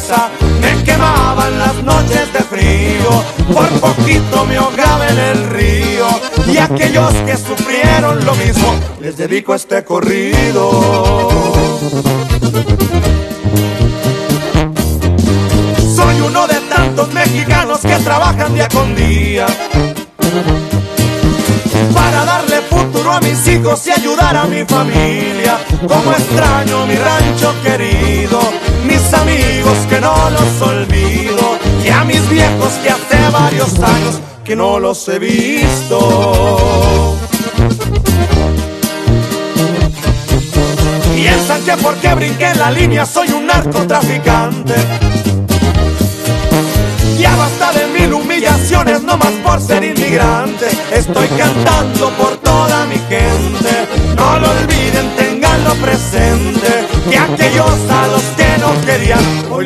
tristeza me quemaban las noches de frío, por poquito me ahogaba en el río, y a aquellos que sufrieron lo mismo les dedico este corrido. Soy uno de tantos mexicanos que trabajan día con día para darle futuro a mis hijos y ayudar a mi familia. Como extraño mi rancho querido, mis amigos que no los olvido, y a mis viejos que hace varios años que no los he visto. Piensan que porque brinqué en la línea soy un narcotraficante. Ya basta de mil humillaciones, no más por ser inmigrante. Estoy cantando por toda mi gente, no lo olviden, ténganlo presente, que aquellos a los que no querían hoy